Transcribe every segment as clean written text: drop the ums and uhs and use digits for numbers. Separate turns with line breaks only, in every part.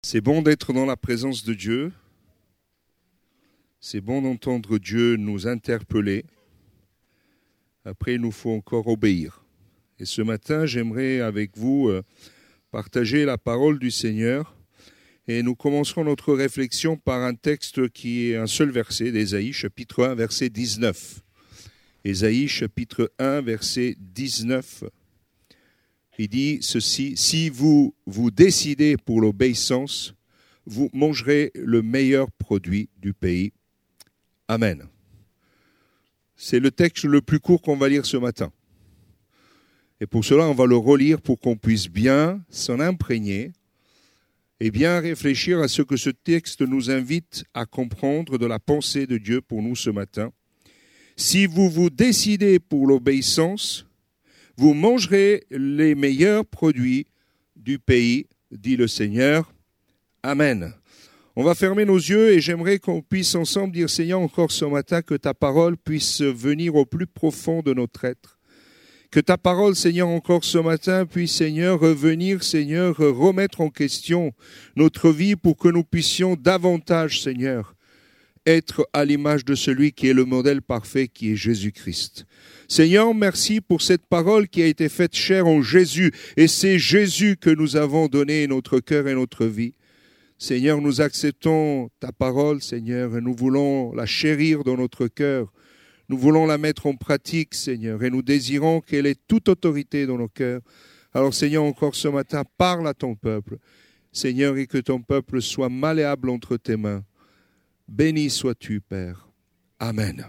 C'est bon d'être dans la présence de Dieu. C'est bon d'entendre Dieu nous interpeller. Après, il nous faut encore obéir. Et ce matin, j'aimerais avec vous partager la parole du Seigneur. Et nous commencerons notre réflexion par un texte qui est un seul verset d'Ésaïe, chapitre 1, verset 19. Ésaïe, chapitre 1, verset 19. Il dit ceci: si vous vous décidez pour l'obéissance, vous mangerez le meilleur produit du pays. Amen. C'est le texte le plus court qu'on va lire ce matin. Et pour cela, on va le relire pour qu'on puisse bien s'en imprégner et bien réfléchir à ce que ce texte nous invite à comprendre de la pensée de Dieu pour nous ce matin. Si vous vous décidez pour l'obéissance, vous mangerez les meilleurs produits du pays, dit le Seigneur. Amen. On va fermer nos yeux et j'aimerais qu'on puisse ensemble dire, Seigneur, encore ce matin, que ta parole puisse venir au plus profond de notre être. Que ta parole, Seigneur, encore ce matin, puisse, Seigneur, revenir, Seigneur, remettre en question notre vie pour que nous puissions davantage, Seigneur, être à l'image de celui qui est le modèle parfait, qui est Jésus-Christ. Seigneur, merci pour cette parole qui a été faite chair en Jésus. Et c'est Jésus que nous avons donné notre cœur et notre vie. Seigneur, nous acceptons ta parole, Seigneur, et nous voulons la chérir dans notre cœur. Nous voulons la mettre en pratique, Seigneur, et nous désirons qu'elle ait toute autorité dans nos cœurs. Alors, Seigneur, encore ce matin, parle à ton peuple. Seigneur, et que ton peuple soit malléable entre tes mains. Béni sois-tu, Père. Amen.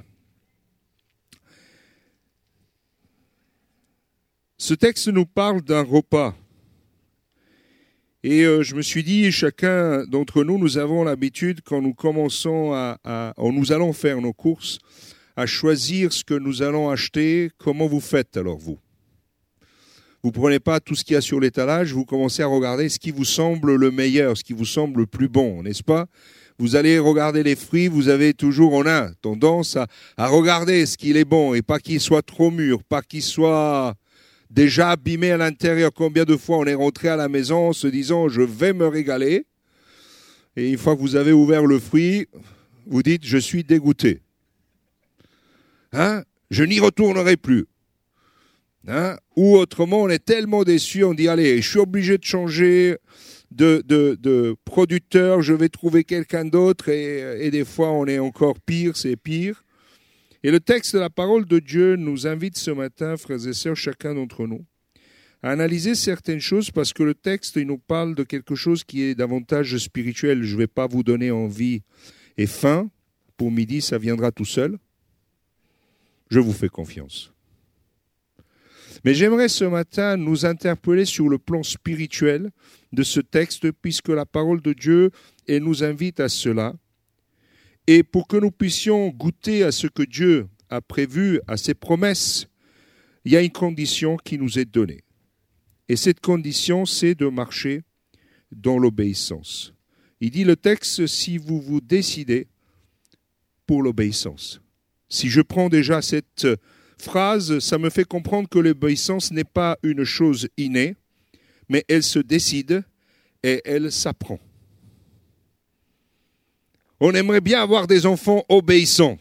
Ce texte nous parle d'un repas. Et je me suis dit, chacun d'entre nous, nous avons l'habitude, quand nous commençons nous allons faire nos courses, à choisir ce que nous allons acheter. Comment vous faites alors, vous? Vous ne prenez pas tout ce qu'il y a sur l'étalage, vous commencez à regarder ce qui vous semble le meilleur, ce qui vous semble le plus bon, n'est-ce pas? Vous allez regarder les fruits, on a tendance à regarder ce qu'il est bon et pas qu'il soit trop mûr, pas qu'il soit déjà abîmé à l'intérieur. Combien de fois on est rentré à la maison en se disant « je vais me régaler » et une fois que vous avez ouvert le fruit, vous dites « je suis dégoûté ». Je n'y retournerai plus. Ou autrement, on est tellement déçu, on dit « allez, je suis obligé de changer de producteur, je vais trouver quelqu'un d'autre » et des fois on est encore pire, c'est pire. Et le texte de la parole de Dieu nous invite ce matin, frères et sœurs, chacun d'entre nous, à analyser certaines choses parce que le texte il nous parle de quelque chose qui est davantage spirituel. Je ne vais pas vous donner envie et faim. Pour midi, ça viendra tout seul. Je vous fais confiance. Mais j'aimerais ce matin nous interpeller sur le plan spirituel de ce texte, puisque la parole de Dieu elle nous invite à cela. Et pour que nous puissions goûter à ce que Dieu a prévu, à ses promesses, il y a une condition qui nous est donnée. Et cette condition, c'est de marcher dans l'obéissance. Il dit le texte, si vous vous décidez pour l'obéissance. Si je prends déjà cette phrase, ça me fait comprendre que l'obéissance n'est pas une chose innée, mais elle se décide et elle s'apprend. On aimerait bien avoir des enfants obéissants.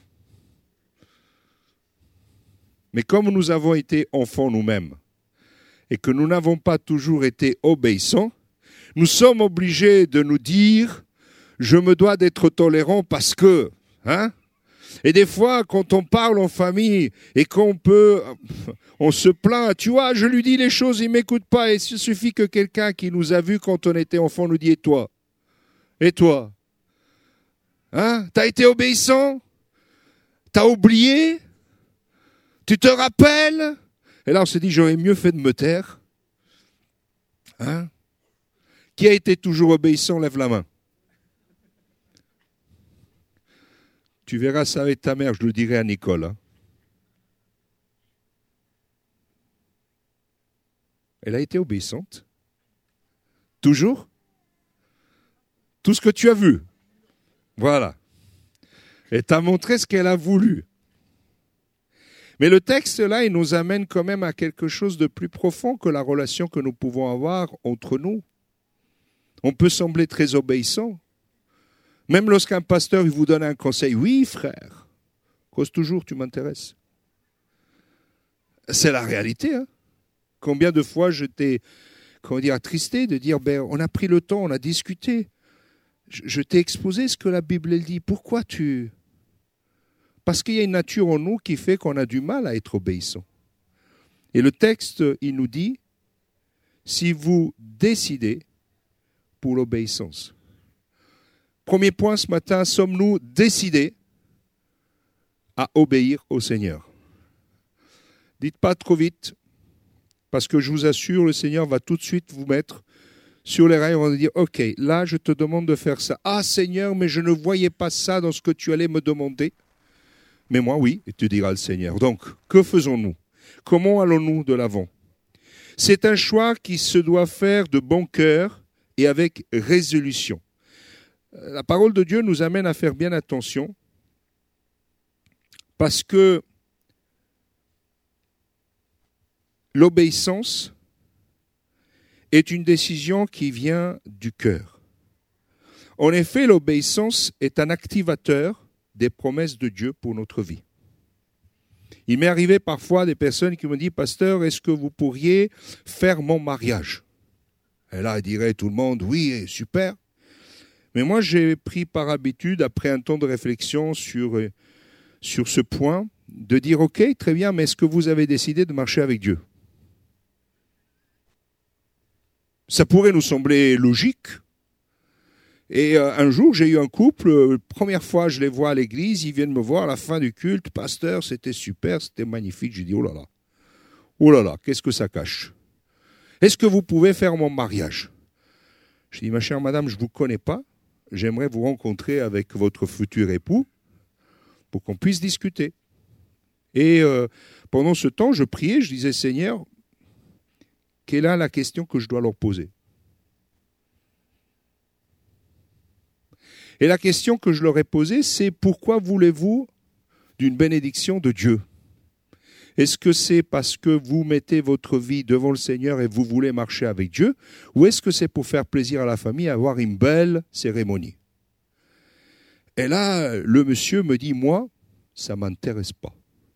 Mais comme nous avons été enfants nous-mêmes et que nous n'avons pas toujours été obéissants, nous sommes obligés de nous dire « je me dois d'être tolérant parce que… » Et des fois, quand on parle en famille et on se plaint, tu vois, je lui dis les choses, il ne m'écoute pas. Et il suffit que quelqu'un qui nous a vus quand on était enfant nous dit « et toi ? Et toi ? T'as été obéissant ? T'as oublié ? Tu te rappelles ?» Et là, on se dit « j'aurais mieux fait de me taire. » Qui a été toujours obéissant, lève la main. Tu verras ça avec ta mère, je le dirai à Nicole. Elle a été obéissante. Toujours. Tout ce que tu as vu. Voilà. Et tu as montré ce qu'elle a voulu. Mais le texte là, il nous amène quand même à quelque chose de plus profond que la relation que nous pouvons avoir entre nous. On peut sembler très obéissant. Même lorsqu'un pasteur il vous donne un conseil, oui frère, cause toujours, tu m'intéresses. C'est la réalité. Hein. Combien de fois j'étais attristé de dire, on a pris le temps, on a discuté. Je t'ai exposé ce que la Bible elle dit. Pourquoi tu... Parce qu'il y a une nature en nous qui fait qu'on a du mal à être obéissant. Et le texte, il nous dit, si vous décidez pour l'obéissance. Premier point ce matin, sommes-nous décidés à obéir au Seigneur? Dites pas trop vite, parce que je vous assure, le Seigneur va tout de suite vous mettre sur les rails, on va dire, ok, là je te demande de faire ça. Ah Seigneur, mais je ne voyais pas ça dans ce que tu allais me demander. Mais moi oui, et tu diras le Seigneur. Donc, que faisons-nous? Comment allons-nous de l'avant? C'est un choix qui se doit faire de bon cœur et avec résolution. La parole de Dieu nous amène à faire bien attention parce que l'obéissance est une décision qui vient du cœur. En effet, l'obéissance est un activateur des promesses de Dieu pour notre vie. Il m'est arrivé parfois des personnes qui me disent « Pasteur, est-ce que vous pourriez faire mon mariage ?» Et là, dirait tout le monde « Oui, super !» Mais moi, j'ai pris par habitude, après un temps de réflexion sur ce point, de dire « Ok, très bien, mais est-ce que vous avez décidé de marcher avec Dieu ?» Ça pourrait nous sembler logique. Et un jour, j'ai eu un couple, première fois je les vois à l'église, ils viennent me voir à la fin du culte, « Pasteur, c'était super, c'était magnifique. » J'ai dit « Oh là là, qu'est-ce que ça cache? Est-ce que vous pouvez faire mon mariage ?» Je dis « Ma chère madame, je ne vous connais pas. J'aimerais vous rencontrer avec votre futur époux pour qu'on puisse discuter. » Et pendant ce temps, je priais, je disais « Seigneur, quelle est la question que je dois leur poser ?» Et la question que je leur ai posée, c'est « Pourquoi voulez-vous d'une bénédiction de Dieu ? Est-ce que c'est parce que vous mettez votre vie devant le Seigneur et vous voulez marcher avec Dieu, ou est-ce que c'est pour faire plaisir à la famille, avoir une belle cérémonie ?» Et là, le monsieur me dit « Moi, ça ne m'intéresse pas. »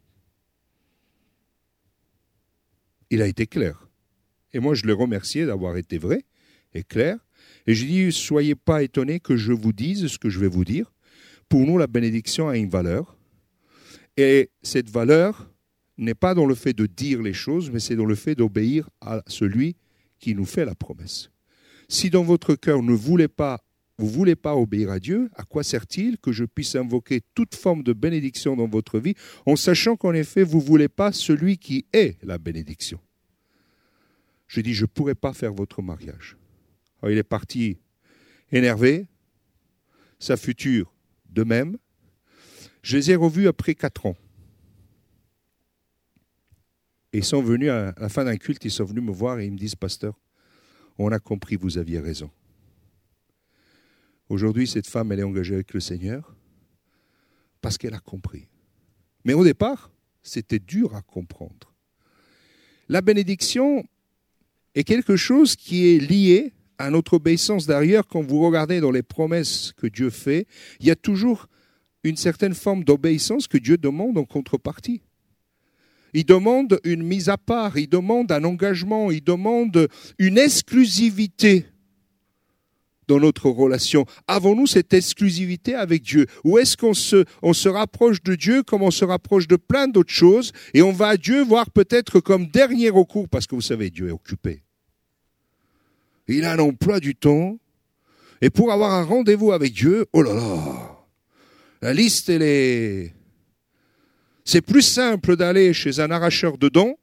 Il a été clair. Et moi, je le remerciais d'avoir été vrai et clair. Et je dis « Soyez pas étonnés que je vous dise ce que je vais vous dire. Pour nous, la bénédiction a une valeur. Et cette valeur n'est pas dans le fait de dire les choses, mais c'est dans le fait d'obéir à celui qui nous fait la promesse. Si dans votre cœur vous ne voulez pas obéir à Dieu, à quoi sert-il que je puisse invoquer toute forme de bénédiction dans votre vie, en sachant qu'en effet, vous ne voulez pas celui qui est la bénédiction? Je dis, je ne pourrai pas faire votre mariage. Alors, il est parti énervé, sa future de même. Je les ai revus après 4 ans. Et ils sont venus, à la fin d'un culte, ils sont venus me voir et ils me disent « Pasteur, on a compris, vous aviez raison. » Aujourd'hui, cette femme, elle est engagée avec le Seigneur parce qu'elle a compris. Mais au départ, c'était dur à comprendre. La bénédiction est quelque chose qui est lié à notre obéissance. D'ailleurs, quand vous regardez dans les promesses que Dieu fait, il y a toujours une certaine forme d'obéissance que Dieu demande en contrepartie. Il demande une mise à part, il demande un engagement, il demande une exclusivité dans notre relation. Avons-nous cette exclusivité avec Dieu? Ou est-ce qu'on se rapproche de Dieu comme on se rapproche de plein d'autres choses et on va à Dieu voir peut-être comme dernier recours, parce que vous savez, Dieu est occupé. Il a un emploi du temps et pour avoir un rendez-vous avec Dieu, oh là là, la liste elle est... C'est plus simple d'aller chez un arracheur de dents.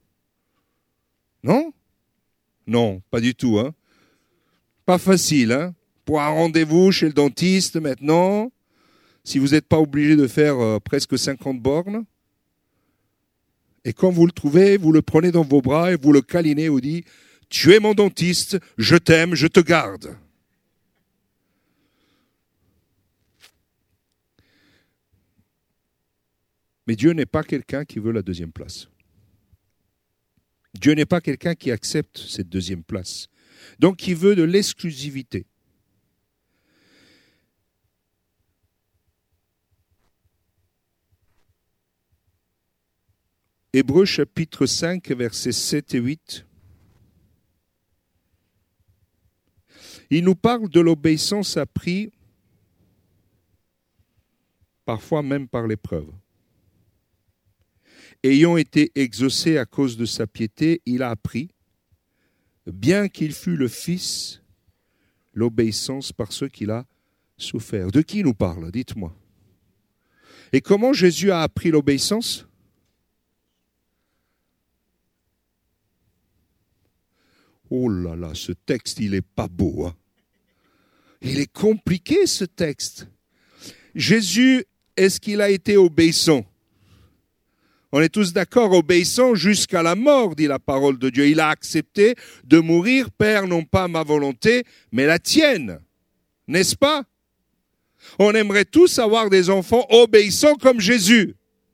Non? Non, pas du tout. Hein. Pas facile. Hein. Pour un rendez-vous chez le dentiste maintenant, si vous n'êtes pas obligé de faire presque 50 bornes, et quand vous le trouvez, vous le prenez dans vos bras et vous le câlinez et vous dites « Tu es mon dentiste, je t'aime, je te garde. » Mais Dieu n'est pas quelqu'un qui veut la deuxième place. Dieu n'est pas quelqu'un qui accepte cette deuxième place. Donc il veut de l'exclusivité. Hébreux chapitre 5, versets 7 et 8. Il nous parle de l'obéissance apprise, parfois même par l'épreuve. Ayant été exaucé à cause de sa piété, il a appris, bien qu'il fût le Fils, l'obéissance par ce qu'il a souffert. De qui il nous parle? Dites-moi. Et comment Jésus a appris l'obéissance? Oh là là, ce texte, il n'est pas beau. Hein? Il est compliqué, ce texte. Jésus, est-ce qu'il a été obéissant? On est tous d'accord, obéissant jusqu'à la mort, dit la parole de Dieu. Il a accepté de mourir, Père, non pas ma volonté, mais la tienne. N'est-ce pas? On aimerait tous avoir des enfants obéissants comme Jésus.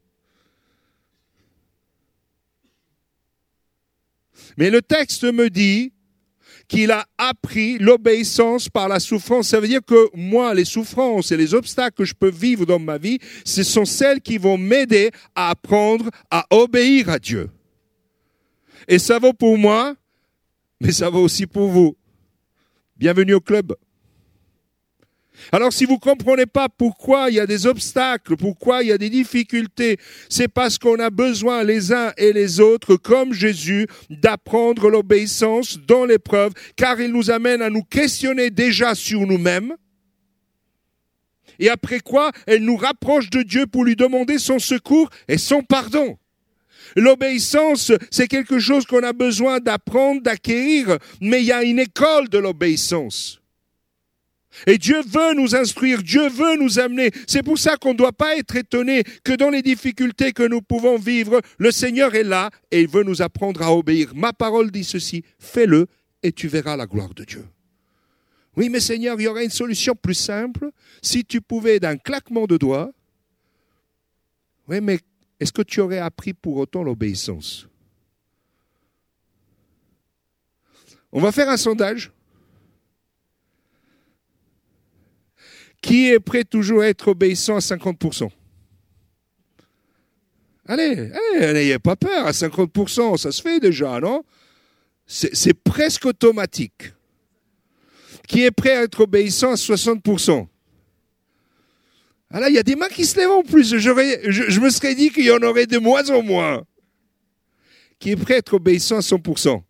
Mais le texte me dit qu'il a appris l'obéissance par la souffrance. Ça veut dire que moi, les souffrances et les obstacles que je peux vivre dans ma vie, ce sont celles qui vont m'aider à apprendre à obéir à Dieu. Et ça vaut pour moi, mais ça vaut aussi pour vous. Bienvenue au club. Alors si vous ne comprenez pas pourquoi il y a des obstacles, pourquoi il y a des difficultés, c'est parce qu'on a besoin les uns et les autres, comme Jésus, d'apprendre l'obéissance dans l'épreuve, car il nous amène à nous questionner déjà sur nous-mêmes. Et après quoi, elle nous rapproche de Dieu pour lui demander son secours et son pardon. L'obéissance, c'est quelque chose qu'on a besoin d'apprendre, d'acquérir, mais il y a une école de l'obéissance. Et Dieu veut nous instruire, Dieu veut nous amener. C'est pour ça qu'on ne doit pas être étonné que dans les difficultés que nous pouvons vivre, le Seigneur est là et il veut nous apprendre à obéir. Ma parole dit ceci, fais-le et tu verras la gloire de Dieu. Oui, mais Seigneur, il y aurait une solution plus simple. Si tu pouvais d'un claquement de doigts, oui, mais est-ce que tu aurais appris pour autant l'obéissance? On va faire un sondage. Qui est prêt toujours à être obéissant à 50%? Allez, n'ayez pas peur, à 50%, ça se fait déjà, non? C'est presque automatique. Qui est prêt à être obéissant à 60%? Ah là, il y a des mains qui se lèvent en plus. Je me serais dit qu'il y en aurait de moins en moins. Qui est prêt à être obéissant à 100%?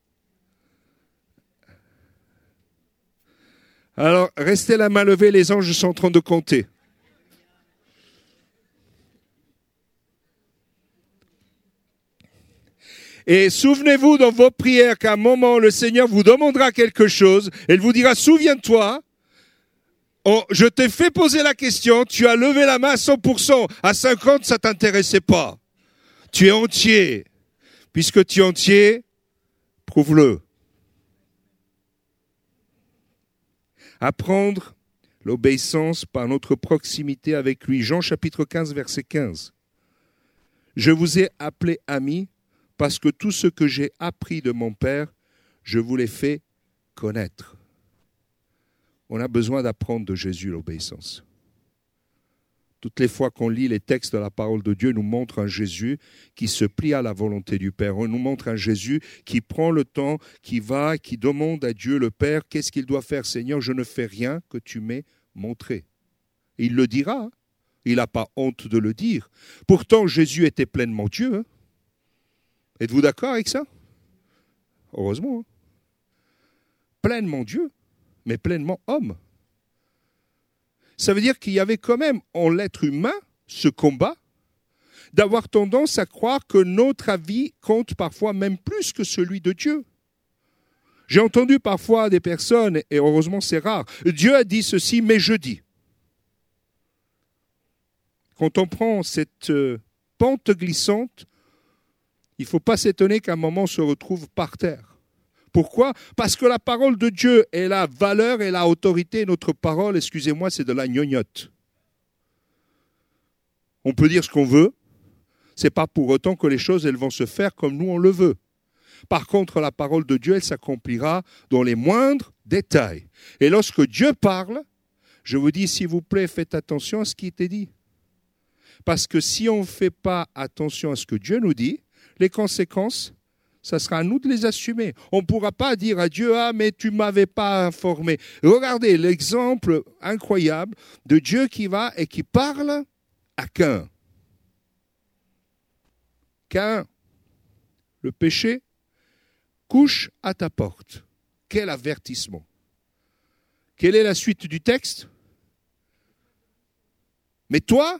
Alors, restez la main levée, les anges sont en train de compter. Et souvenez-vous dans vos prières qu'à un moment, le Seigneur vous demandera quelque chose. Il vous dira, souviens-toi, je t'ai fait poser la question, tu as levé la main à 100%. À 50%, ça ne t'intéressait pas. Tu es entier. Puisque tu es entier, prouve-le. Apprendre l'obéissance par notre proximité avec lui. Jean chapitre 15, verset 15. Je vous ai appelés amis parce que tout ce que j'ai appris de mon Père, je vous l'ai fait connaître. On a besoin d'apprendre de Jésus l'obéissance. Toutes les fois qu'on lit les textes de la parole de Dieu, nous montre un Jésus qui se plie à la volonté du Père. On nous montre un Jésus qui prend le temps, qui demande à Dieu le Père, qu'est-ce qu'il doit faire, Seigneur? Je ne fais rien que tu m'aies montré. Et il le dira, hein? Il n'a pas honte de le dire. Pourtant, Jésus était pleinement Dieu. Hein? Êtes-vous d'accord avec ça? Heureusement. Hein? Pleinement Dieu, mais pleinement homme. Ça veut dire qu'il y avait quand même en l'être humain ce combat d'avoir tendance à croire que notre avis compte parfois même plus que celui de Dieu. J'ai entendu parfois des personnes, et heureusement c'est rare, Dieu a dit ceci, mais je dis. Quand on prend cette pente glissante, il ne faut pas s'étonner qu'à un moment on se retrouve par terre. Pourquoi? Parce que la parole de Dieu est la valeur et la autorité. Notre parole, excusez-moi, c'est de la gnognotte. On peut dire ce qu'on veut. Ce n'est pas pour autant que les choses elles vont se faire comme nous on le veut. Par contre, la parole de Dieu, elle s'accomplira dans les moindres détails. Et lorsque Dieu parle, je vous dis, s'il vous plaît, faites attention à ce qui était dit. Parce que si on ne fait pas attention à ce que Dieu nous dit, les conséquences, ça sera à nous de les assumer. On ne pourra pas dire à Dieu, ah, mais tu ne m'avais pas informé. Regardez l'exemple incroyable de Dieu qui va et qui parle à Caïn. Caïn, le péché couche à ta porte. Quel avertissement. Quelle est la suite du texte? Mais toi,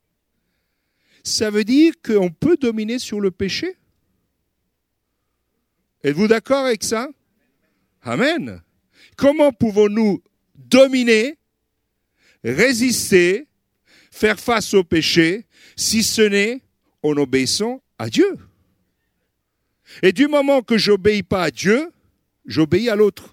ça veut dire qu'on peut dominer sur le péché? Êtes-vous d'accord avec ça? Amen. Comment pouvons-nous dominer, résister, faire face au péché, si ce n'est en obéissant à Dieu? Et du moment que j'obéis pas à Dieu, j'obéis à l'autre.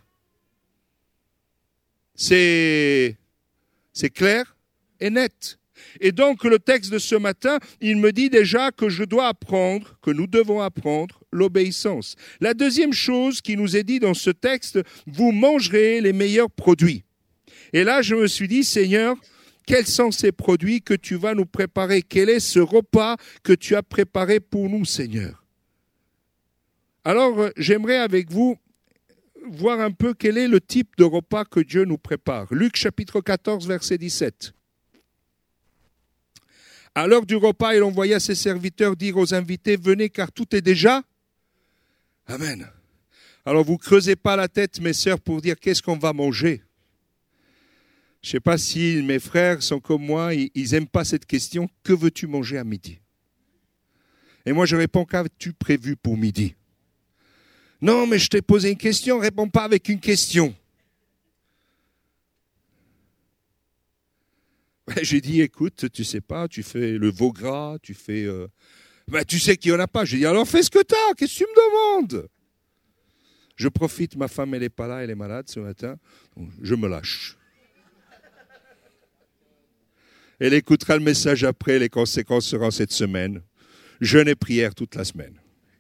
C'est clair et net. Et donc le texte de ce matin, il me dit déjà que je dois apprendre, que nous devons apprendre l'obéissance. La deuxième chose qui nous est dit dans ce texte, vous mangerez les meilleurs produits. Et là, je me suis dit, Seigneur, quels sont ces produits que tu vas nous préparer? Quel est ce repas que tu as préparé pour nous, Seigneur? Alors, j'aimerais avec vous voir un peu quel est le type de repas que Dieu nous prépare. Luc chapitre 14, verset 17. À l'heure du repas, il envoya ses serviteurs dire aux invités, venez car tout est déjà. Amen. Alors vous ne creusez pas la tête, mes sœurs, pour dire qu'est-ce qu'on va manger. Je ne sais pas si mes frères sont comme moi, ils n'aiment pas cette question, que veux-tu manger à midi? Et moi je réponds, qu'as-tu prévu pour midi? Non, mais je t'ai posé une question, réponds pas avec une question. J'ai dit, écoute, tu sais pas, tu fais le veau gras, tu fais... tu sais qu'il n'y en a pas. J'ai dit, alors fais ce que tu as, qu'est-ce que tu me demandes? Je profite, ma femme, elle n'est pas là, elle est malade ce matin, donc je me lâche. Elle écoutera le message après, les conséquences seront cette semaine. Jeûne et prière toute la semaine.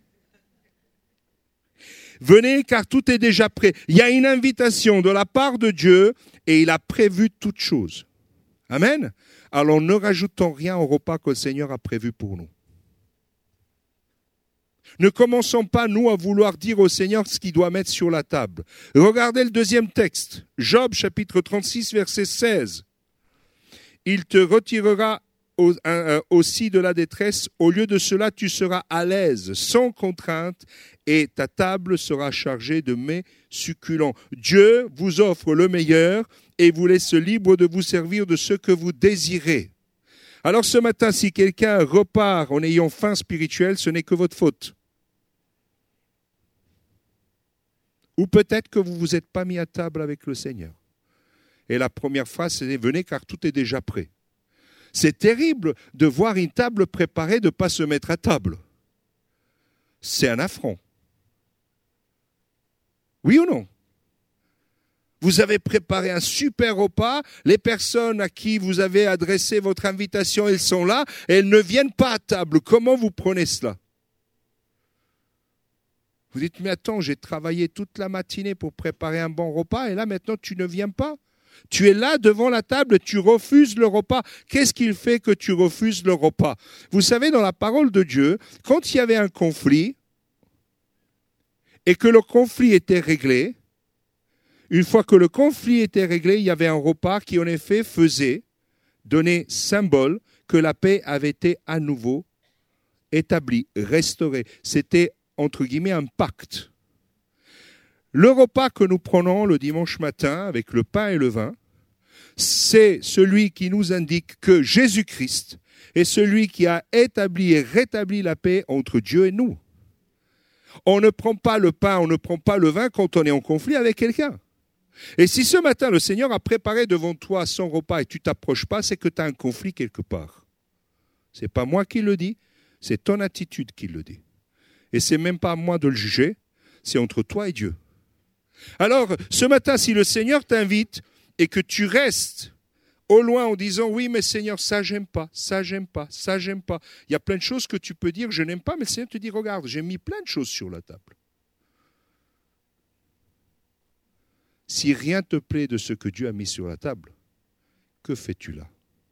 Venez car tout est déjà prêt. Il y a une invitation de la part de Dieu et il a prévu toutes choses. Amen. Alors ne rajoutons rien au repas que le Seigneur a prévu pour nous. Ne commençons pas, nous, à vouloir dire au Seigneur ce qu'il doit mettre sur la table. Regardez le deuxième texte. Job, chapitre 36, verset 16. Il te retirera aussi de la détresse. Au lieu de cela, tu seras à l'aise, sans contrainte, et ta table sera chargée de mets succulents. Dieu vous offre le meilleur et vous laisse libre de vous servir de ce que vous désirez. Alors ce matin, si quelqu'un repart en ayant faim spirituelle, ce n'est que votre faute. Ou peut-être que vous ne vous êtes pas mis à table avec le Seigneur. Et la première phrase, c'est « Venez car tout est déjà prêt ». C'est terrible de voir une table préparée, de ne pas se mettre à table. C'est un affront. Oui ou non? Vous avez préparé un super repas, les personnes à qui vous avez adressé votre invitation, elles sont là, et elles ne viennent pas à table. Comment vous prenez cela? Vous dites, mais attends, j'ai travaillé toute la matinée pour préparer un bon repas, et là maintenant tu ne viens pas? Tu es là devant la table, tu refuses le repas. Qu'est-ce qu'il fait que tu refuses le repas? Vous savez, dans la parole de Dieu, quand il y avait un conflit, et que le conflit était réglé, une fois que le conflit était réglé, il y avait un repas qui en effet donnait symbole que la paix avait été à nouveau établie, restaurée. C'était, entre guillemets, un pacte. Le repas que nous prenons le dimanche matin avec le pain et le vin, c'est celui qui nous indique que Jésus-Christ est celui qui a établi et rétabli la paix entre Dieu et nous. On ne prend pas le pain, on ne prend pas le vin quand on est en conflit avec quelqu'un. Et si ce matin, le Seigneur a préparé devant toi son repas et tu ne t'approches pas, c'est que tu as un conflit quelque part. Ce n'est pas moi qui le dis, c'est ton attitude qui le dit. Et ce n'est même pas à moi de le juger, c'est entre toi et Dieu. Alors, ce matin, si le Seigneur t'invite et que tu restes au loin en disant « Oui, mais Seigneur, ça j'aime pas, ça j'aime pas, ça j'aime pas », il y a plein de choses que tu peux dire « Je n'aime pas », mais le Seigneur te dit « Regarde, j'ai mis plein de choses sur la table. Si rien te plaît de ce que Dieu a mis sur la table, que fais-tu là?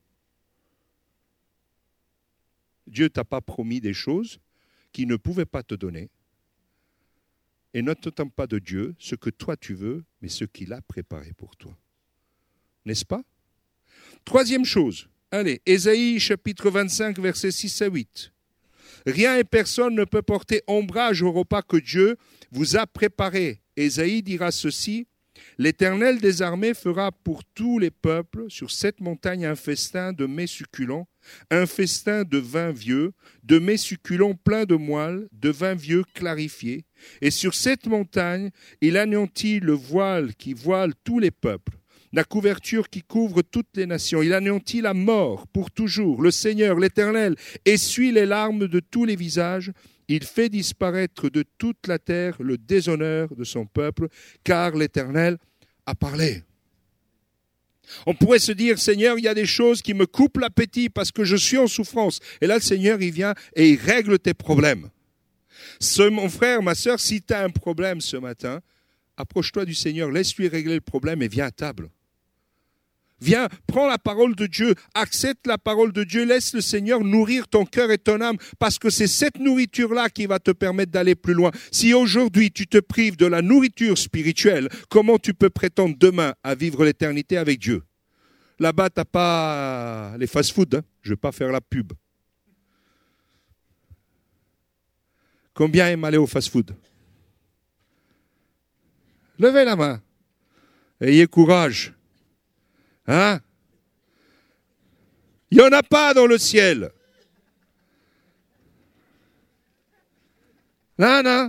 Dieu ne t'a pas promis des choses qu'il ne pouvait pas te donner. Et ne t'attends pas de Dieu ce que toi tu veux, mais ce qu'il a préparé pour toi. N'est-ce pas? Troisième chose, allez, Ésaïe chapitre 25, versets 6 à 8. Rien et personne ne peut porter ombrage au repas que Dieu vous a préparé. Ésaïe dira ceci: L'Éternel des armées fera pour tous les peuples sur cette montagne un festin de mets succulents, un festin de vin vieux, de mets succulents pleins de moelle, de vin vieux clarifié. Et sur cette montagne, il anéantit le voile qui voile tous les peuples, la couverture qui couvre toutes les nations. Il anéantit la mort pour toujours. Le Seigneur, l'Éternel, essuie les larmes de tous les visages. Il fait disparaître de toute la terre le déshonneur de son peuple, car l'Éternel a parlé. On pourrait se dire, Seigneur, il y a des choses qui me coupent l'appétit parce que je suis en souffrance. Et là, le Seigneur, il vient et il règle tes problèmes. Mon frère, ma sœur, si tu as un problème ce matin, approche-toi du Seigneur, laisse-lui régler le problème et viens à table. Viens, prends la parole de Dieu, accepte la parole de Dieu, laisse le Seigneur nourrir ton cœur et ton âme, parce que c'est cette nourriture-là qui va te permettre d'aller plus loin. Si aujourd'hui tu te prives de la nourriture spirituelle, comment tu peux prétendre demain à vivre l'éternité avec Dieu? Là-bas, tu n'as pas les fast-food, hein? Je ne vais pas faire la pub. Combien aiment aller au fast-food? Levez la main. Ayez courage. Hein? Il n'y en a pas dans le ciel. Non, non.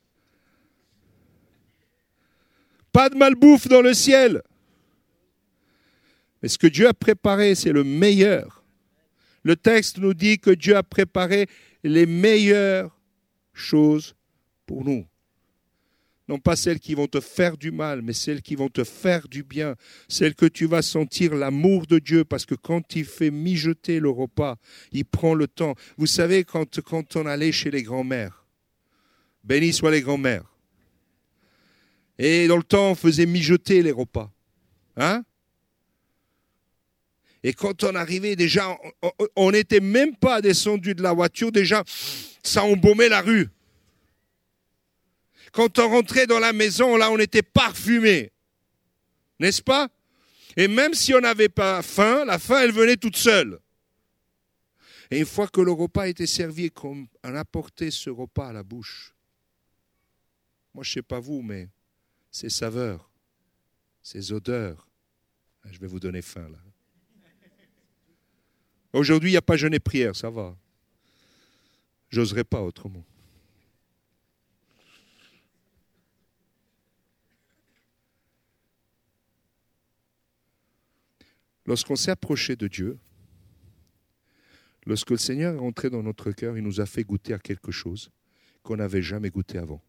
Pas de malbouffe dans le ciel. Mais ce que Dieu a préparé, c'est le meilleur. Le texte nous dit que Dieu a préparé les meilleures choses pour nous. Non pas celles qui vont te faire du mal, mais celles qui vont te faire du bien. Celles que tu vas sentir l'amour de Dieu, parce que quand il fait mijoter le repas, il prend le temps. Vous savez, quand on allait chez les grands-mères, bénis soient les grands-mères, et dans le temps, on faisait mijoter les repas. Hein? Et quand on arrivait, déjà, on n'était même pas descendu de la voiture, déjà, ça embaumait la rue. Quand on rentrait dans la maison, là, on était parfumé. N'est-ce pas? Et même si on n'avait pas faim, la faim, elle venait toute seule. Et une fois que le repas était servi, qu'on apportait ce repas à la bouche, moi, je ne sais pas vous, mais ces saveurs, ces odeurs, je vais vous donner faim, là. Aujourd'hui, il n'y a pas jeûne et prière, ça va. J'oserais pas autrement. Lorsqu'on s'est approché de Dieu, lorsque le Seigneur est entré dans notre cœur, il nous a fait goûter à quelque chose qu'on n'avait jamais goûté avant.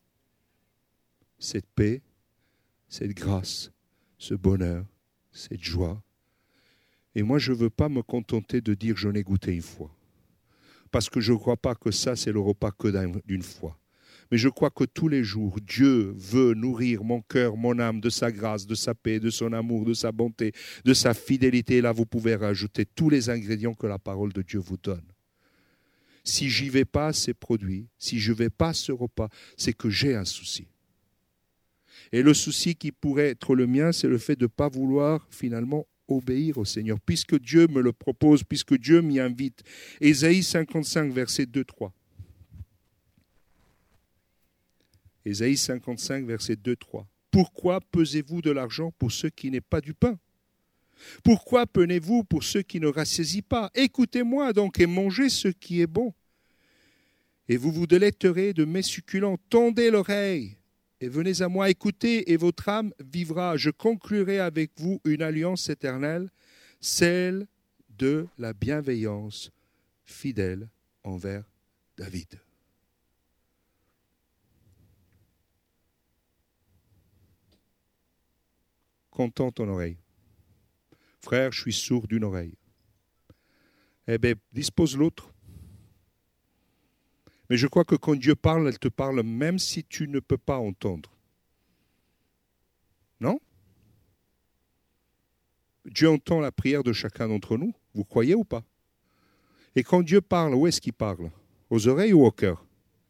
Cette paix, cette grâce, ce bonheur, cette joie. Et moi, je ne veux pas me contenter de dire j'en ai goûté une fois. Parce que je ne crois pas que ça, c'est le repas que d'une fois. Mais je crois que tous les jours, Dieu veut nourrir mon cœur, mon âme de sa grâce, de sa paix, de son amour, de sa bonté, de sa fidélité. Et là, vous pouvez rajouter tous les ingrédients que la parole de Dieu vous donne. Si j'y vais pas à ces produits, si je ne vais pas à ce repas, c'est que j'ai un souci. Et le souci qui pourrait être le mien, c'est le fait de ne pas vouloir finalement obéir au Seigneur, puisque Dieu me le propose, puisque Dieu m'y invite. Ésaïe 55, verset 2-3. Ésaïe 55, verset 2-3. Pourquoi pesez-vous de l'argent pour ceux qui n'aient pas du pain? Pourquoi penez-vous pour ceux qui ne rassasient pas? Écoutez-moi donc et mangez ce qui est bon. Et vous vous délecterez de mets succulents. Tendez l'oreille et venez à moi, écoutez, et votre âme vivra. Je conclurai avec vous une alliance éternelle, celle de la bienveillance fidèle envers David. Contente ton oreille. Frère, je suis sourd d'une oreille. Eh bien, dispose l'autre. Mais je crois que quand Dieu parle, elle te parle même si tu ne peux pas entendre. Non? Dieu entend la prière de chacun d'entre nous. Vous croyez ou pas? Et quand Dieu parle, où est-ce qu'il parle? Aux oreilles ou au cœur?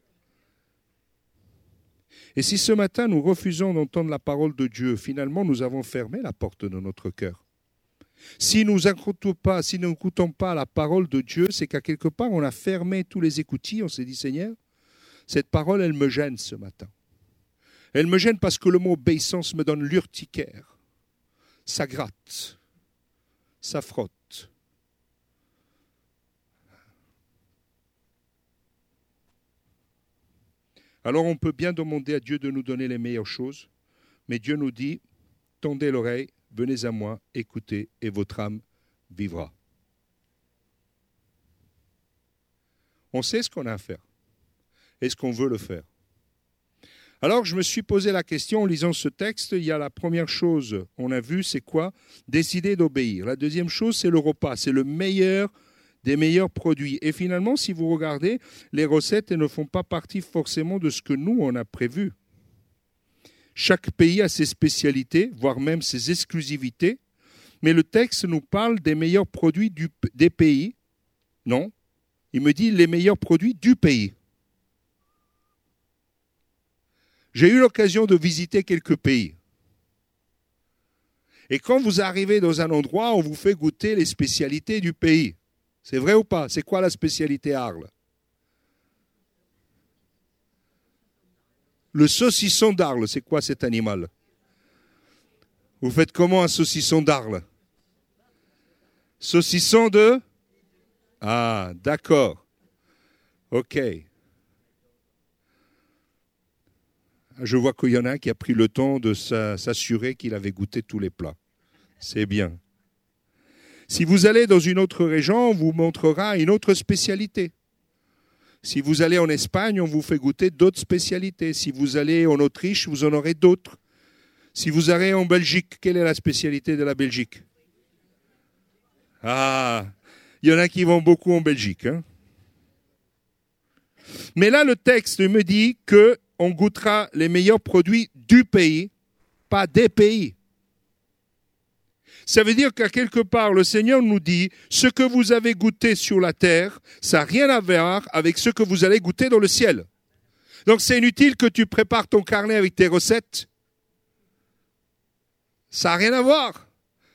Et si ce matin nous refusons d'entendre la parole de Dieu, finalement nous avons fermé la porte de notre cœur. Si nous n'écoutons pas la parole de Dieu, c'est qu'à quelque part on a fermé tous les écoutilles, on s'est dit Seigneur, cette parole elle me gêne ce matin. Elle me gêne parce que le mot obéissance me donne l'urticaire. Ça gratte, ça frotte. Alors on peut bien demander à Dieu de nous donner les meilleures choses, mais Dieu nous dit, tendez l'oreille, venez à moi, écoutez, et votre âme vivra. On sait ce qu'on a à faire. Est-ce qu'on veut le faire? Alors je me suis posé la question en lisant ce texte, il y a la première chose, on a vu, c'est quoi? Décider d'obéir. La deuxième chose, c'est le repas, c'est le meilleur des meilleurs produits. Et finalement, si vous regardez, les recettes elles ne font pas partie forcément de ce que nous, on a prévu. Chaque pays a ses spécialités, voire même ses exclusivités, mais le texte nous parle des meilleurs produits des pays. Non, il me dit les meilleurs produits du pays. J'ai eu l'occasion de visiter quelques pays. Et quand vous arrivez dans un endroit, on vous fait goûter les spécialités du pays. C'est vrai ou pas? C'est quoi la spécialité à Arles? Le saucisson d'Arles, c'est quoi cet animal? Vous faites comment un saucisson d'Arles? Saucisson de? Ah, d'accord. Ok. Je vois qu'il y en a un qui a pris le temps de s'assurer qu'il avait goûté tous les plats. C'est bien. Si vous allez dans une autre région, on vous montrera une autre spécialité. Si vous allez en Espagne, on vous fait goûter d'autres spécialités. Si vous allez en Autriche, vous en aurez d'autres. Si vous allez en Belgique, quelle est la spécialité de la Belgique? Ah, il y en a qui vont beaucoup en Belgique. Hein. Mais là, le texte me dit qu'on goûtera les meilleurs produits du pays, pas des pays. Ça veut dire qu'à quelque part, le Seigneur nous dit, ce que vous avez goûté sur la terre, ça n'a rien à voir avec ce que vous allez goûter dans le ciel. Donc c'est inutile que tu prépares ton carnet avec tes recettes. Ça n'a rien à voir.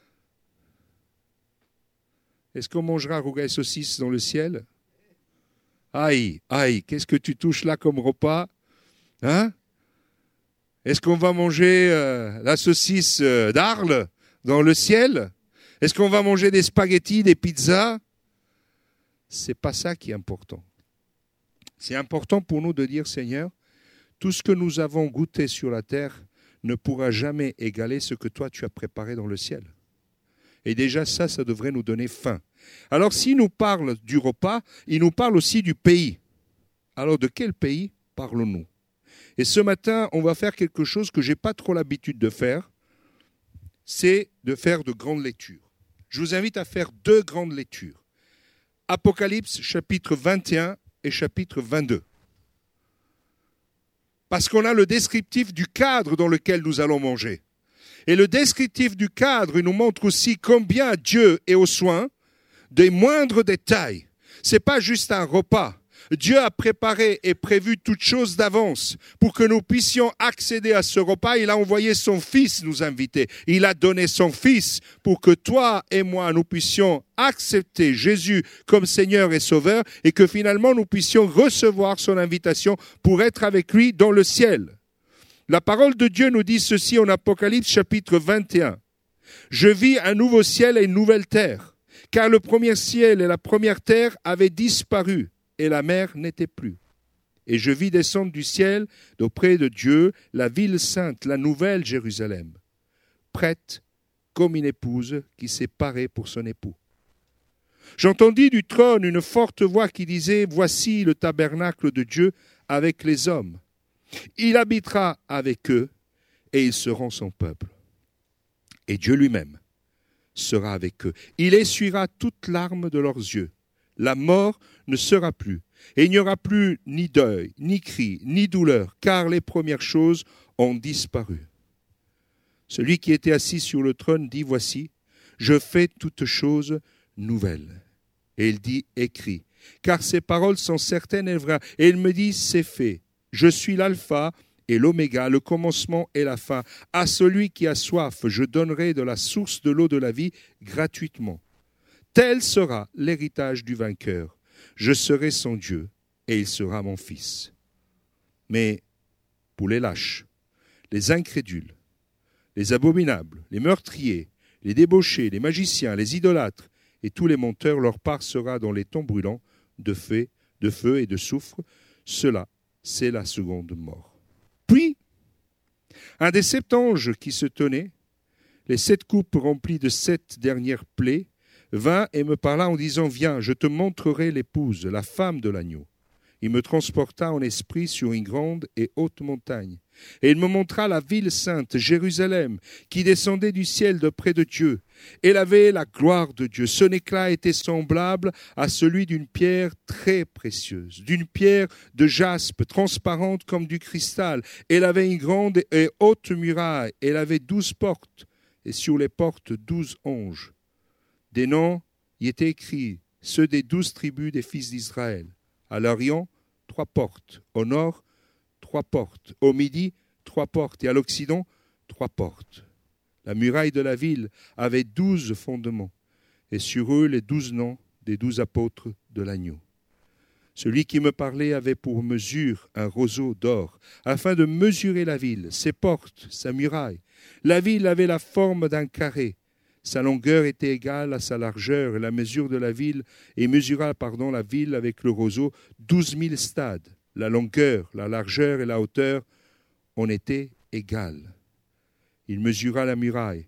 Est-ce qu'on mangera rougail et saucisse dans le ciel? Aïe, aïe, qu'est-ce que tu touches là comme repas? Hein? Est-ce qu'on va manger la saucisse d'Arles dans le ciel? Est-ce qu'on va manger des spaghettis, des pizzas? C'est pas ça qui est important. C'est important pour nous de dire, Seigneur, tout ce que nous avons goûté sur la terre ne pourra jamais égaler ce que toi tu as préparé dans le ciel. Et déjà ça devrait nous donner faim. Alors s'il nous parle du repas, il nous parle aussi du pays. Alors de quel pays parlons-nous? Et ce matin, on va faire quelque chose que je n'ai pas trop l'habitude de faire, c'est de faire de grandes lectures. Je vous invite à faire 2 grandes lectures. Apocalypse chapitre 21 et chapitre 22. Parce qu'on a le descriptif du cadre dans lequel nous allons manger. Et le descriptif du cadre, il nous montre aussi combien Dieu est au soin des moindres détails. Ce n'est pas juste un repas. Dieu a préparé et prévu toutes choses d'avance pour que nous puissions accéder à ce repas. Il a envoyé son Fils nous inviter. Il a donné son Fils pour que toi et moi, nous puissions accepter Jésus comme Seigneur et Sauveur et que finalement nous puissions recevoir son invitation pour être avec lui dans le ciel. La parole de Dieu nous dit ceci en Apocalypse chapitre 21. « Je vis un nouveau ciel et une nouvelle terre, car le premier ciel et la première terre avaient disparu. Et la mer n'était plus. Et je vis descendre du ciel, d'auprès de Dieu, la ville sainte, la nouvelle Jérusalem, prête comme une épouse qui s'est parée pour son époux. J'entendis du trône une forte voix qui disait, « Voici le tabernacle de Dieu avec les hommes. Il habitera avec eux et ils seront son peuple. Et Dieu lui-même sera avec eux. Il essuiera toute larme de leurs yeux. La mort ne sera plus, et il n'y aura plus ni deuil, ni cri, ni douleur, car les premières choses ont disparu. » Celui qui était assis sur le trône dit, voici, je fais toutes choses nouvelles. Et il dit, écris, car ces paroles sont certaines et vraies. Et il me dit, c'est fait. Je suis l'alpha et l'oméga, le commencement et la fin. À celui qui a soif, je donnerai de la source de l'eau de la vie gratuitement. Tel sera l'héritage du vainqueur. Je serai son Dieu et il sera mon fils. Mais pour les lâches, les incrédules, les abominables, les meurtriers, les débauchés, les magiciens, les idolâtres et tous les menteurs, leur part sera dans les temps brûlants de feu et de soufre. Cela, c'est la seconde mort. Puis, un des 7 anges qui se tenaient, les 7 coupes remplies de 7 dernières plaies, vint et me parla en disant, viens, je te montrerai l'épouse, la femme de l'agneau. Il me transporta en esprit sur une grande et haute montagne. Et il me montra la ville sainte, Jérusalem, qui descendait du ciel de près de Dieu. Elle avait la gloire de Dieu. Son éclat était semblable à celui d'une pierre très précieuse, d'une pierre de jaspe, transparente comme du cristal. Elle avait une grande et haute muraille. Elle avait 12 portes, et sur les portes 12 anges. Des noms y étaient écrits, ceux des 12 tribus des fils d'Israël. À l'Orient, 3 portes. Au nord, 3 portes. Au midi, 3 portes. Et à l'Occident, 3 portes. La muraille de la ville avait 12 fondements. Et sur eux, les 12 noms des 12 apôtres de l'agneau. Celui qui me parlait avait pour mesure un roseau d'or, afin de mesurer la ville, ses portes, sa muraille. La ville avait la forme d'un carré. Sa longueur était égale à sa largeur, et la mesure de la ville, et mesura, la ville avec le roseau, 12 000 stades. La longueur, la largeur et la hauteur en étaient égales. Il mesura la muraille,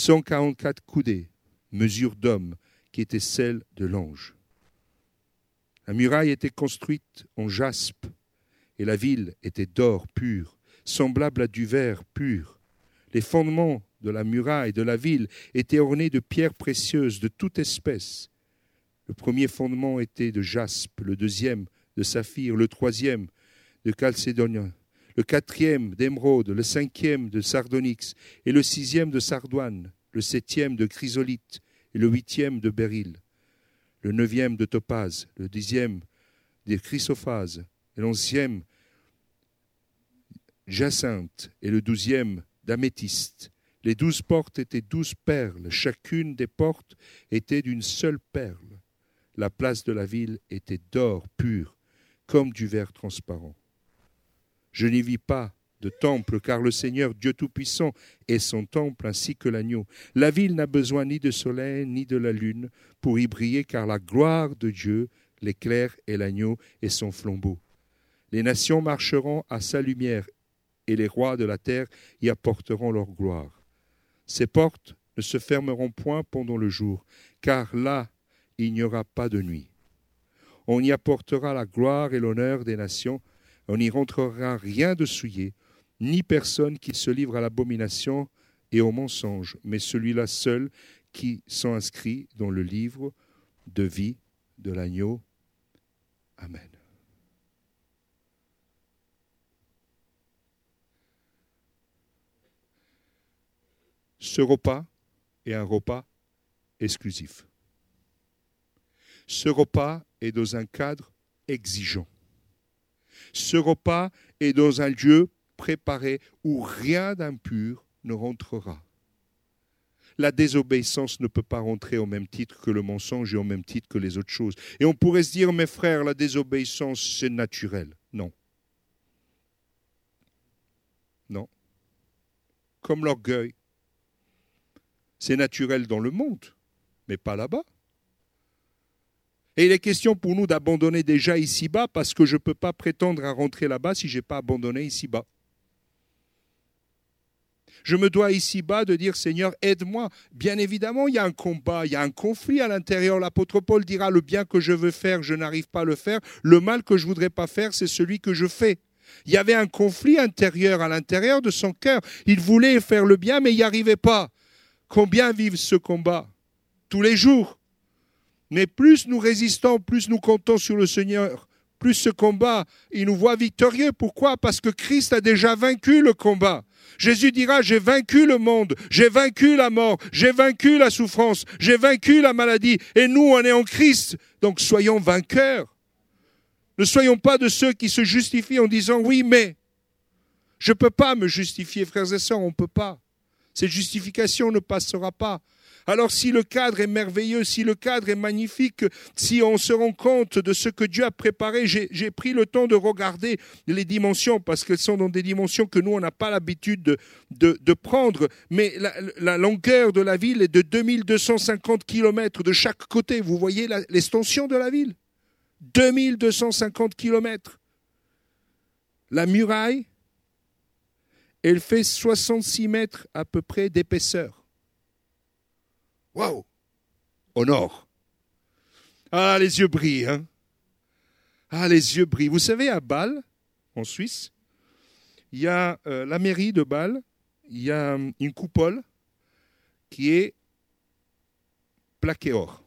144 coudées, mesure d'homme, qui était celle de l'ange. La muraille était construite en jaspe, et la ville était d'or pur, semblable à du verre pur. Les fondements de la muraille de la ville étaient ornés de pierres précieuses de toute espèce. Le premier fondement était de jaspe, le deuxième de saphir, le troisième de chalcédonie, le quatrième d'émeraude, le cinquième de sardonyx et le sixième de sardoine, le septième de chrysolite et le huitième de béryl, le neuvième de topaze, le 10e de chrysophase et l'onzième jacinthe et le 12e d'améthyste. Les 12 portes étaient 12 perles, chacune des portes était d'une seule perle. La place de la ville était d'or pur, comme du verre transparent. Je n'y vis pas de temple, car le Seigneur Dieu Tout-Puissant est son temple ainsi que l'agneau. La ville n'a besoin ni de soleil ni de la lune pour y briller, car la gloire de Dieu l'éclaire et l'agneau est son flambeau. Les nations marcheront à sa lumière, et les rois de la terre y apporteront leur gloire. Ces portes ne se fermeront point pendant le jour, car là, il n'y aura pas de nuit. On y apportera la gloire et l'honneur des nations, on n'y rentrera rien de souillé, ni personne qui se livre à l'abomination et au mensonge, mais celui-là seul qui sont inscrits dans le livre de vie de l'agneau. Amen. Ce repas est un repas exclusif. Ce repas est dans un cadre exigeant. Ce repas est dans un lieu préparé où rien d'impur ne rentrera. La désobéissance ne peut pas rentrer au même titre que le mensonge et au même titre que les autres choses. Et on pourrait se dire, mes frères, la désobéissance, c'est naturel. Non. Non. Comme l'orgueil. C'est naturel dans le monde, mais pas là-bas. Et il est question pour nous d'abandonner déjà ici-bas, parce que je ne peux pas prétendre à rentrer là-bas si je n'ai pas abandonné ici-bas. Je me dois ici-bas de dire, Seigneur, aide-moi. Bien évidemment, il y a un combat, il y a un conflit à l'intérieur. L'apôtre Paul dira, le bien que je veux faire, je n'arrive pas à le faire. Le mal que je ne voudrais pas faire, c'est celui que je fais. Il y avait un conflit intérieur à l'intérieur de son cœur. Il voulait faire le bien, mais il n'y arrivait pas. Combien vivent ce combat? Tous les jours. Mais plus nous résistons, plus nous comptons sur le Seigneur plus ce combat, il nous voit victorieux. Pourquoi? Parce que Christ a déjà vaincu le combat. Jésus dira, j'ai vaincu le monde, j'ai vaincu la mort, j'ai vaincu la souffrance, j'ai vaincu la maladie. Et nous, on est en Christ. Donc soyons vainqueurs. Ne soyons pas de ceux qui se justifient en disant, oui, mais je ne peux pas me justifier, frères et sœurs, on ne peut pas. Cette justification ne passera pas. Alors si le cadre est merveilleux, si le cadre est magnifique, si on se rend compte de ce que Dieu a préparé, j'ai pris le temps de regarder les dimensions parce qu'elles sont dans des dimensions que nous, on n'a pas l'habitude de prendre. Mais la longueur de la ville est de 2250 km de chaque côté. Vous voyez l'extension de la ville? 2250 km. La muraille, elle fait 66 mètres à peu près d'épaisseur. Waouh! Au nord. Ah, les yeux brillent, hein? Ah, les yeux brillent. Vous savez, à Bâle, en Suisse, il y a la mairie de Bâle, il y a une coupole qui est plaquée or.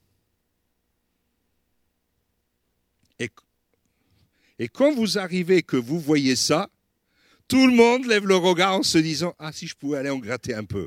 Et quand vous arrivez, que vous voyez ça, tout le monde lève le regard en se disant « Ah, si je pouvais aller en gratter un peu ».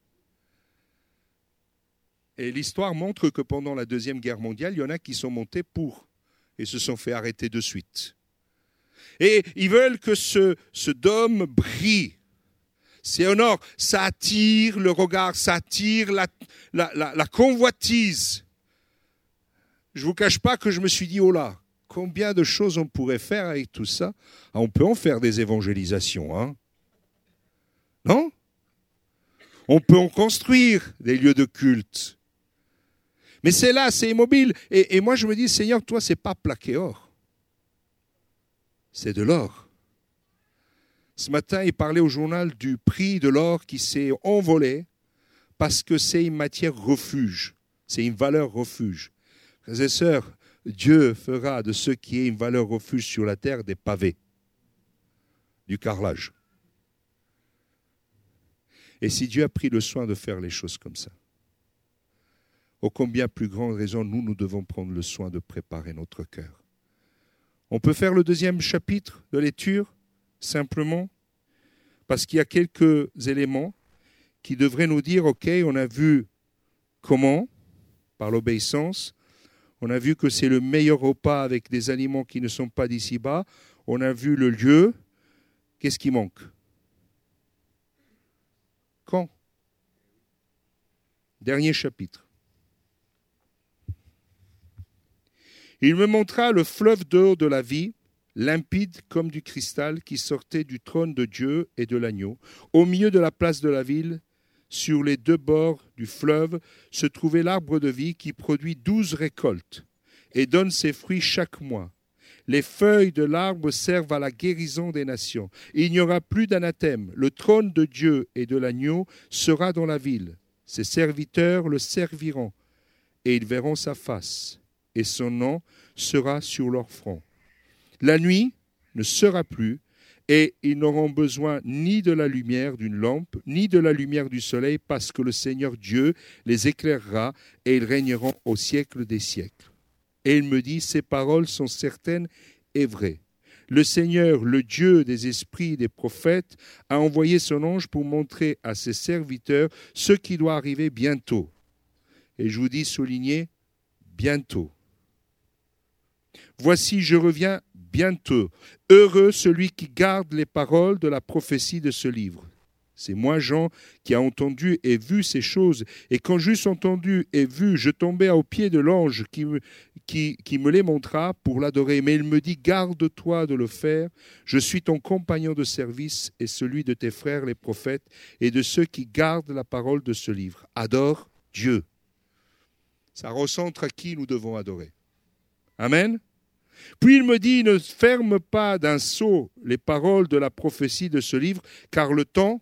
Et l'histoire montre que pendant la Deuxième Guerre mondiale, il y en a qui sont montés pour et se sont fait arrêter de suite. Et ils veulent que ce dôme brille. C'est un or, ça attire le regard, ça attire la convoitise. Je ne vous cache pas que je me suis dit, oh là, combien de choses on pourrait faire avec tout ça? Ah, on peut en faire des évangélisations, hein? Non? On peut en construire des lieux de culte. Mais c'est là, c'est immobile. Et moi, je me dis, Seigneur, toi, c'est pas plaqué or. C'est de l'or. Ce matin, il parlait au journal du prix de l'or qui s'est envolé parce que c'est une matière refuge. C'est une valeur refuge. Frères et sœurs, Dieu fera de ce qui est une valeur refuge sur la terre des pavés, du carrelage. Et si Dieu a pris le soin de faire les choses comme ça, ô combien plus grande raison nous devons prendre le soin de préparer notre cœur. On peut faire le deuxième chapitre de lecture, simplement, parce qu'il y a quelques éléments qui devraient nous dire, ok, on a vu comment, par l'obéissance, on a vu que c'est le meilleur repas avec des aliments qui ne sont pas d'ici-bas, on a vu le lieu, qu'est-ce qui manque? Quand? Dernier chapitre. Il me montra le fleuve d'eau de la vie, limpide comme du cristal, qui sortait du trône de Dieu et de l'agneau. Au milieu de la place de la ville, sur les deux bords du fleuve, se trouvait l'arbre de vie qui produit 12 récoltes et donne ses fruits chaque mois. Les feuilles de l'arbre servent à la guérison des nations. Il n'y aura plus d'anathème. Le trône de Dieu et de l'agneau sera dans la ville. Ses serviteurs le serviront et ils verront sa face. Et son nom sera sur leur front. La nuit ne sera plus, et ils n'auront besoin ni de la lumière d'une lampe, ni de la lumière du soleil, parce que le Seigneur Dieu les éclairera, et ils régneront au siècle des siècles. Et il me dit, ces paroles sont certaines et vraies. Le Seigneur, le Dieu des esprits et des prophètes, a envoyé son ange pour montrer à ses serviteurs ce qui doit arriver bientôt. Et je vous dis, soulignez, bientôt. Voici, je reviens bientôt. Heureux celui qui garde les paroles de la prophétie de ce livre. C'est moi, Jean, qui a entendu et vu ces choses. Et quand j'eus entendu et vu, je tombais aux pieds de l'ange qui me les montra pour l'adorer. Mais il me dit, garde-toi de le faire. Je suis ton compagnon de service et celui de tes frères les prophètes et de ceux qui gardent la parole de ce livre. Adore Dieu. Ça recentre à qui nous devons adorer. Amen. Puis il me dit, ne ferme pas d'un sceau les paroles de la prophétie de ce livre, car le temps,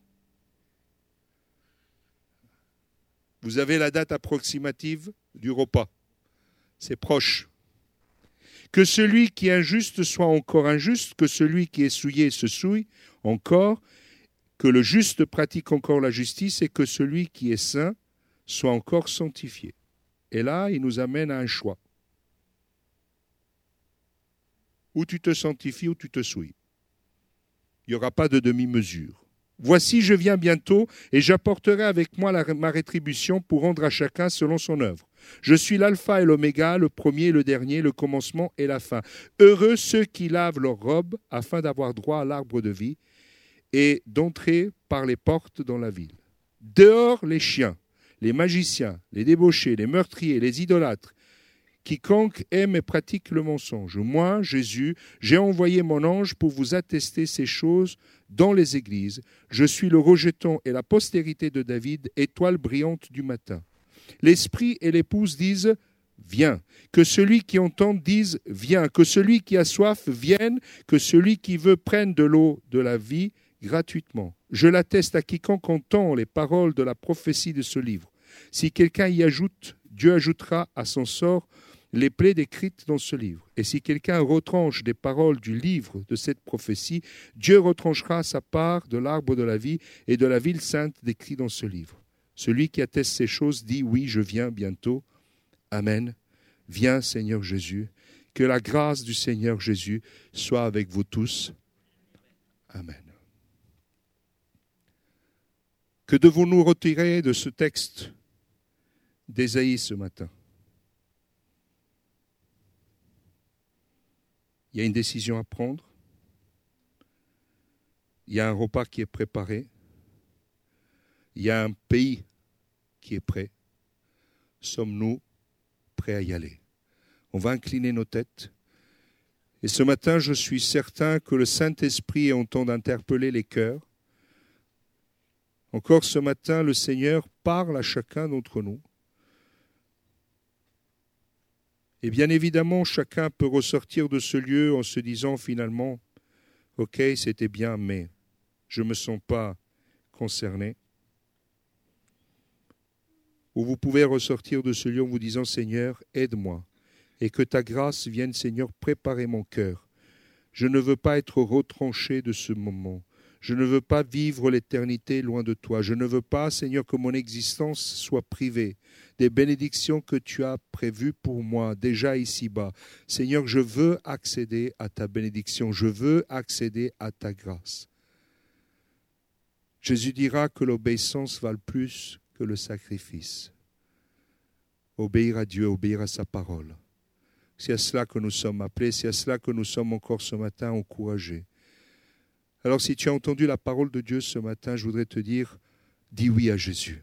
vous avez la date approximative du repas, c'est proche. Que celui qui est injuste soit encore injuste, que celui qui est souillé se souille encore, que le juste pratique encore la justice et que celui qui est saint soit encore sanctifié. Et là, il nous amène à un choix. ou tu te sanctifies ou tu te souilles. Il n'y aura pas de demi-mesure. Voici, je viens bientôt et j'apporterai avec moi ma rétribution pour rendre à chacun selon son œuvre. Je suis l'alpha et l'oméga, le premier et le dernier, le commencement et la fin. Heureux ceux qui lavent leurs robes afin d'avoir droit à l'arbre de vie et d'entrer par les portes dans la ville. Dehors les chiens, les magiciens, les débauchés, les meurtriers, les idolâtres, quiconque aime et pratique le mensonge. Moi, Jésus, j'ai envoyé mon ange pour vous attester ces choses dans les églises. Je suis le rejeton et la postérité de David, étoile brillante du matin. L'esprit et l'épouse disent « Viens ». Que celui qui entend dise « Viens ». Que celui qui a soif vienne. Que celui qui veut prenne de l'eau de la vie gratuitement. Je l'atteste à quiconque entend les paroles de la prophétie de ce livre. Si quelqu'un y ajoute, Dieu ajoutera à son sort les plaies décrites dans ce livre. Et si quelqu'un retranche des paroles du livre de cette prophétie, Dieu retranchera sa part de l'arbre de la vie et de la ville sainte décrite dans ce livre. Celui qui atteste ces choses dit « Oui, je viens bientôt. Amen. Viens, Seigneur Jésus. Que la grâce du Seigneur Jésus soit avec vous tous. Amen. » Que devons-nous retirer de ce texte d'Ésaïe ce matin? Il y a une décision à prendre. Il y a un repas qui est préparé. Il y a un pays qui est prêt. Sommes-nous prêts à y aller? On va incliner nos têtes. Et ce matin, je suis certain que le Saint-Esprit est en train d'interpeller les cœurs. Encore ce matin, le Seigneur parle à chacun d'entre nous. Et bien évidemment, chacun peut ressortir de ce lieu en se disant finalement, « Ok, c'était bien, mais je ne me sens pas concerné. » Ou vous pouvez ressortir de ce lieu en vous disant, « Seigneur, aide-moi. » Et que ta grâce vienne, Seigneur, préparer mon cœur. Je ne veux pas être retranché de ce moment. Je ne veux pas vivre l'éternité loin de toi. Je ne veux pas, Seigneur, que mon existence soit privée des bénédictions que tu as prévues pour moi déjà ici-bas. Seigneur, je veux accéder à ta bénédiction. Je veux accéder à ta grâce. Jésus dira que l'obéissance vale plus que le sacrifice. Obéir à Dieu, obéir à sa parole. C'est à cela que nous sommes appelés, c'est à cela que nous sommes encore ce matin encouragés. Alors si tu as entendu la parole de Dieu ce matin, je voudrais te dire, dis oui à Jésus.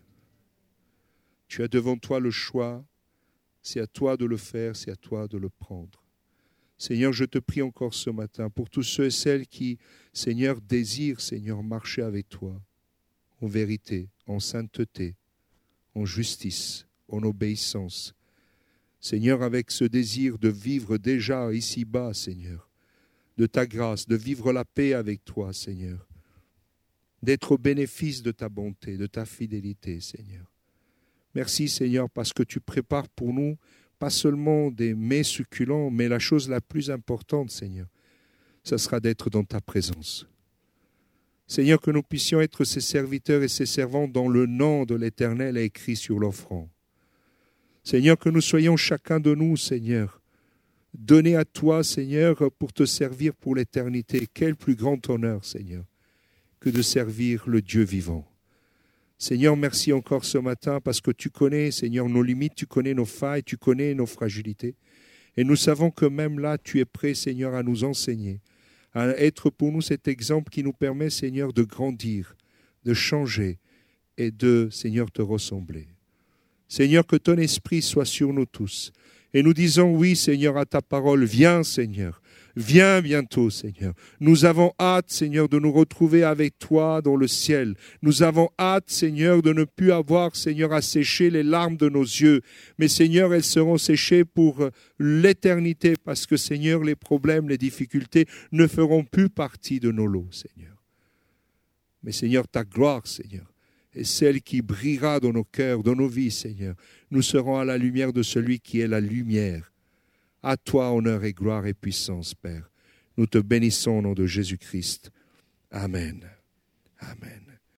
Tu as devant toi le choix, c'est à toi de le faire, c'est à toi de le prendre. Seigneur, je te prie encore ce matin pour tous ceux et celles qui, Seigneur, désirent, Seigneur, marcher avec toi, en vérité, en sainteté, en justice, en obéissance. Seigneur, avec ce désir de vivre déjà ici-bas, Seigneur, de ta grâce, de vivre la paix avec toi, Seigneur, d'être au bénéfice de ta bonté, de ta fidélité, Seigneur. Merci, Seigneur, parce que tu prépares pour nous pas seulement des mets succulents, mais la chose la plus importante, Seigneur, ce sera d'être dans ta présence. Seigneur, que nous puissions être ces serviteurs et ces servantes dont le nom de l'Éternel est écrit sur l'offrande. Seigneur, que nous soyons chacun de nous, Seigneur, donnés à toi, Seigneur, pour te servir pour l'éternité. Quel plus grand honneur, Seigneur, que de servir le Dieu vivant. Seigneur, merci encore ce matin parce que tu connais, Seigneur, nos limites, tu connais nos failles, tu connais nos fragilités. Et nous savons que même là, tu es prêt, Seigneur, à nous enseigner, à être pour nous cet exemple qui nous permet, Seigneur, de grandir, de changer et de, Seigneur, te ressembler. Seigneur, que ton esprit soit sur nous tous. Et nous disons oui, Seigneur, à ta parole. Viens, Seigneur. Viens bientôt, Seigneur. Nous avons hâte, Seigneur, de nous retrouver avec toi dans le ciel. Nous avons hâte, Seigneur, de ne plus avoir, Seigneur, à sécher les larmes de nos yeux. Mais, Seigneur, elles seront séchées pour l'éternité parce que, Seigneur, les problèmes, les difficultés ne feront plus partie de nos lots, Seigneur. Mais, Seigneur, ta gloire, Seigneur, est celle qui brillera dans nos cœurs, dans nos vies, Seigneur. Nous serons à la lumière de celui qui est la lumière. À toi, honneur et gloire et puissance, Père. Nous te bénissons au nom de Jésus-Christ. Amen. Amen.